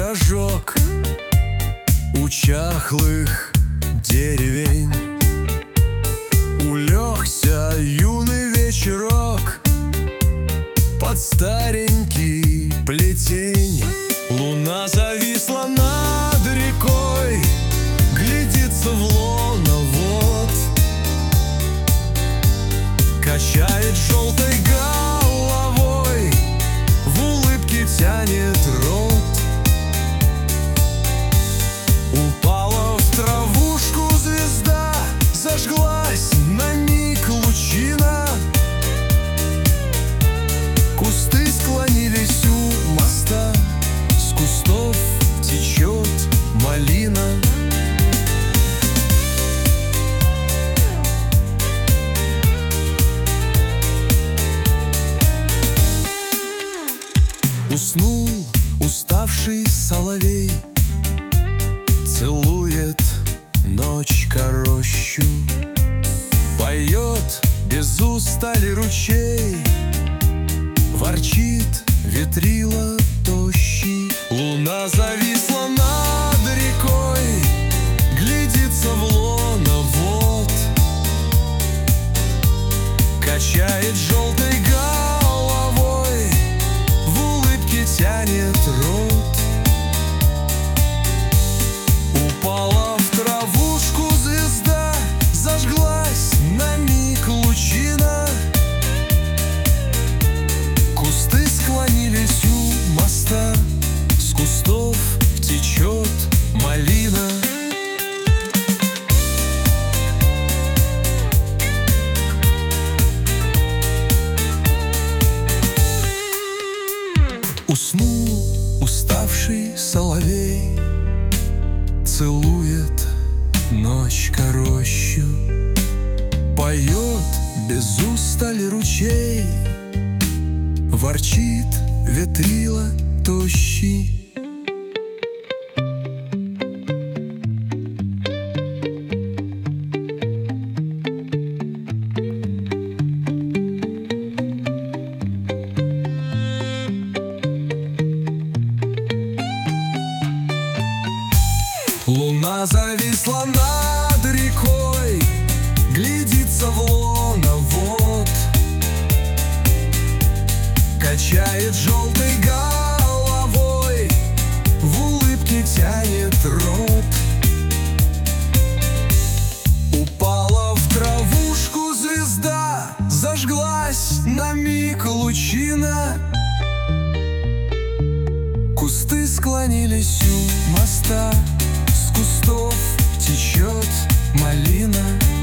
рожок у чахлых деревень. Улегся юный вечерок под старенький плетень. Луна зависла над рекой, глядится в лоно вод, качает желтой головой, в улыбке тянет рот. Упала в травушку звезда, зажглась на миг лучина. Кусты склонились у моста, с кустов течет малина. Уснул уставший соловей, целует ночь корощу, поет без устали ручей, ворчит ветрила тощий. Луна зависла над рекой, глядится в лоно вод, качает желтой головой, в улыбке тянет рот. Упала в травушку звезда, зажглась на миг лучина. Кусты склонились у моста, с кустов течет малина. Уснул уставший соловей, целует ночь корощу, поет без устали ручей, ворчит ветрила тощий. Луна зависла над рекой, глядится в лоно вод, качает желтой головой, в улыбке тянет рот. Упала в травушку звезда, зажглась на миг лучина. Кусты склонились у моста, с кустов течет малина.